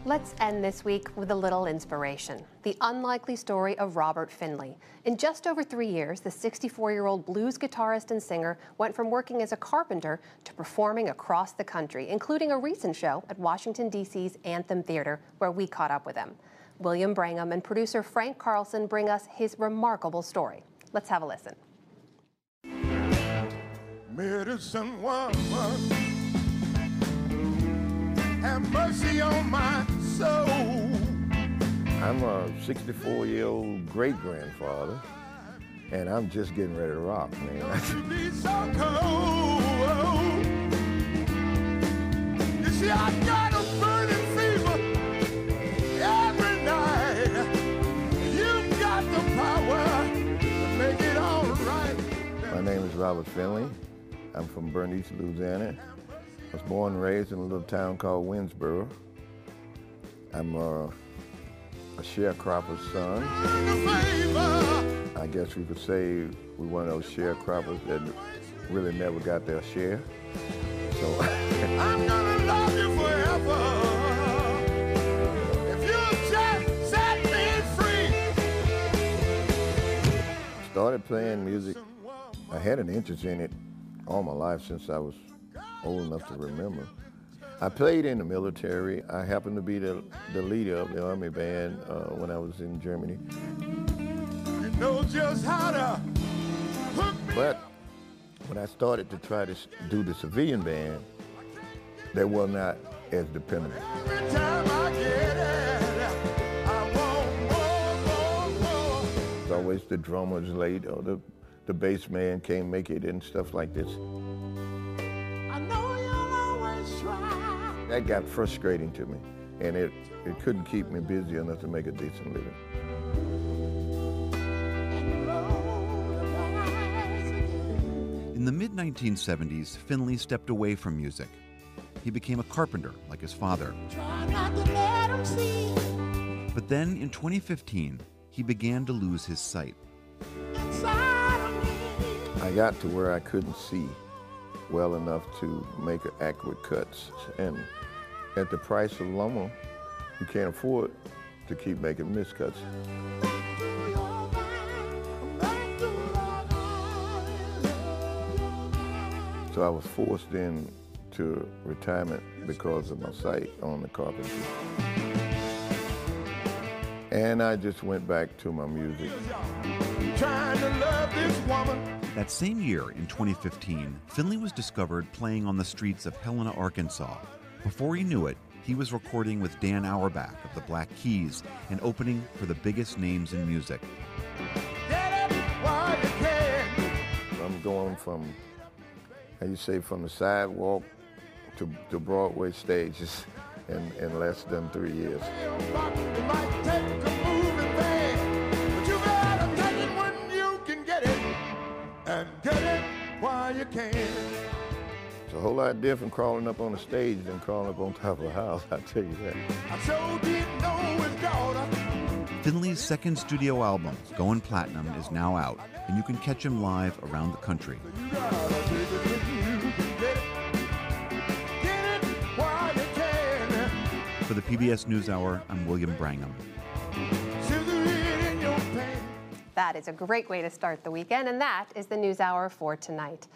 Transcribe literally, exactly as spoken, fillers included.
Let's end this week with a little inspiration. The unlikely story of Robert Finley. In just over three years, the sixty-four-year-old blues guitarist and singer went from working as a carpenter to performing across the country, including a recent show at Washington, D C's Anthem Theater, where we caught up with him. William Brangham and producer Frank Carlson bring us his remarkable story. Let's have a listen. Medicine woman, have mercy on my soul. I'm a sixty-four-year-old great-grandfather, and I'm just getting ready to rock, man. You be so cold. You see, I got a burning fever every night. You got the power to make it all right. My name is Robert Finley. I'm from Bernice, Louisiana. I was born and raised in a little town called Winsboro. I'm a, a sharecropper's son. I guess we could say we're one of those sharecroppers that really never got their share. So I'm gonna love you forever. If you just set me free. Started playing music. I had an interest in it all my life since I was old enough to remember. I played in the military. I happened to be the, the leader of the army band uh, when I was in Germany. You know just how to hook me. But when I started to try to do the civilian band, they were not as dependable. Every time I get it, I want more, more, more. It's always the drummer's late or the, the bass man can't make it and stuff like this. That got frustrating to me, and it, it couldn't keep me busy enough to make a decent living. In the mid nineteen seventies, Finley stepped away from music. He became a carpenter, like his father. But then, in twenty fifteen, he began to lose his sight. I got to where I couldn't see well enough to make accurate cuts, and at the price of lumber, you can't afford to keep making miscuts. So I was forced into retirement because of my sight on the carpentry. And I just went back to my music. Trying to love this woman. That same year, in twenty fifteen, Finley was discovered playing on the streets of Helena, Arkansas. Before he knew it, he was recording with Dan Auerbach of the Black Keys and opening for the biggest names in music. Get it while you can. I'm going from, how you say, from the sidewalk to, to Broadway stages in, in less than three years. It might take a moving van, but you gotta take it when you can get it, and get it while you can. It's a whole lot different crawling up on a stage than crawling up on top of a house, I tell you that. I so didn't know his daughter. Finley's second studio album, Going Platinum, is now out, and you can catch him live around the country. You gotta take it when you can get it, get it while you can. For the P B S NewsHour, I'm William Brangham. Sugar in your pain. That is a great way to start the weekend, and that is the NewsHour for tonight.